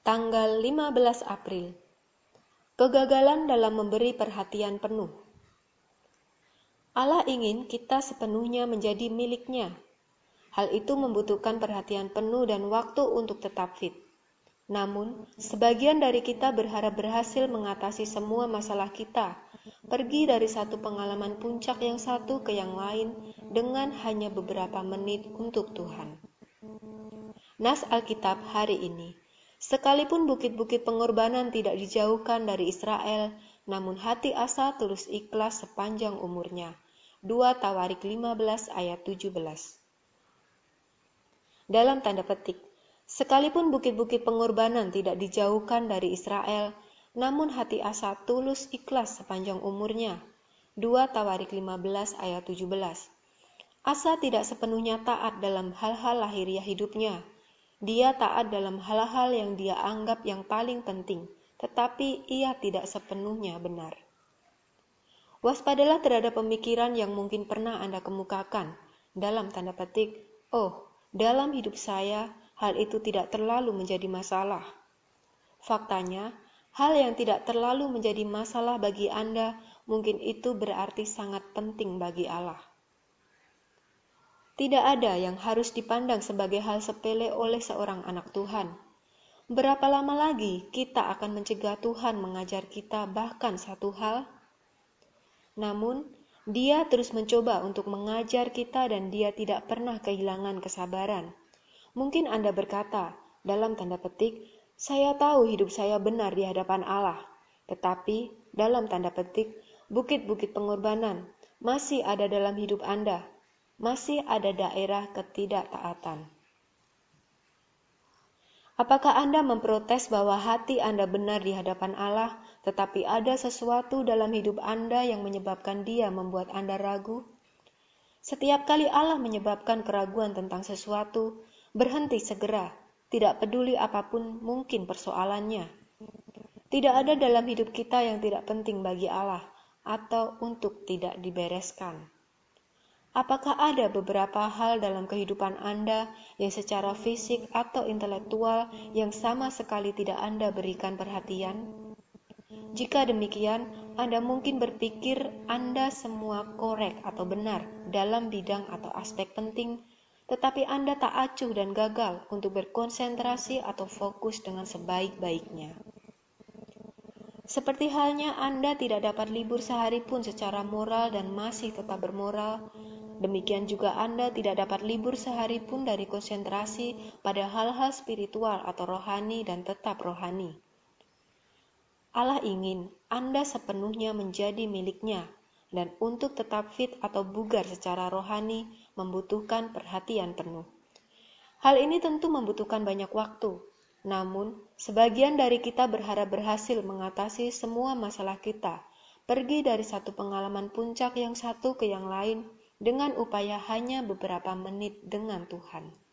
Tanggal 15 April. Kegagalan dalam memberi perhatian penuh. Allah ingin kita sepenuhnya menjadi milik-Nya. Hal itu membutuhkan perhatian penuh dan waktu untuk tetap fit. Namun, sebagian dari kita berharap berhasil mengatasi semua masalah kita, pergi dari satu pengalaman puncak yang satu ke yang lain dengan hanya beberapa menit untuk Tuhan. Nas Alkitab hari ini. Sekalipun bukit-bukit pengorbanan tidak dijauhkan dari Israel, namun hati Asa tulus ikhlas sepanjang umurnya. 2 Tawarik 15 ayat 17. Dalam tanda petik, sekalipun bukit-bukit pengorbanan tidak dijauhkan dari Israel, namun hati Asa tulus ikhlas sepanjang umurnya. 2 Tawarik 15 ayat 17. Asa tidak sepenuhnya taat dalam hal-hal lahiriah hidupnya. Dia taat dalam hal-hal yang dia anggap yang paling penting, tetapi ia tidak sepenuhnya benar. Waspadalah terhadap pemikiran yang mungkin pernah Anda kemukakan, dalam tanda petik, dalam hidup saya, hal itu tidak terlalu menjadi masalah. Faktanya, hal yang tidak terlalu menjadi masalah bagi Anda, mungkin itu berarti sangat penting bagi Allah. Tidak ada yang harus dipandang sebagai hal sepele oleh seorang anak Tuhan. Berapa lama lagi kita akan mencegah Tuhan mengajar kita bahkan satu hal? Namun, Dia terus mencoba untuk mengajar kita dan Dia tidak pernah kehilangan kesabaran. Mungkin Anda berkata, dalam tanda petik, saya tahu hidup saya benar di hadapan Allah. Tetapi, dalam tanda petik, bukit-bukit pengorbanan masih ada dalam hidup Anda. Masih ada daerah ketidaktaatan. Apakah Anda memprotes bahwa hati Anda benar di hadapan Allah, tetapi ada sesuatu dalam hidup Anda yang menyebabkan Dia membuat Anda ragu? Setiap kali Allah menyebabkan keraguan tentang sesuatu, berhenti segera, tidak peduli apapun mungkin persoalannya. Tidak ada dalam hidup kita yang tidak penting bagi Allah, atau untuk tidak dibereskan. Apakah ada beberapa hal dalam kehidupan Anda yang secara fisik atau intelektual yang sama sekali tidak Anda berikan perhatian? Jika demikian, Anda mungkin berpikir Anda semua korek atau benar dalam bidang atau aspek penting, tetapi Anda tak acuh dan gagal untuk berkonsentrasi atau fokus dengan sebaik-baiknya. Seperti halnya Anda tidak dapat libur sehari pun secara moral dan masih tetap bermoral, demikian juga Anda tidak dapat libur sehari pun dari konsentrasi pada hal-hal spiritual atau rohani dan tetap rohani. Allah ingin Anda sepenuhnya menjadi milik-Nya, dan untuk tetap fit atau bugar secara rohani membutuhkan perhatian penuh. Hal ini tentu membutuhkan banyak waktu. Namun, sebagian dari kita berharap berhasil mengatasi semua masalah kita, pergi dari satu pengalaman puncak yang satu ke yang lain, dengan upaya hanya beberapa menit dengan Tuhan.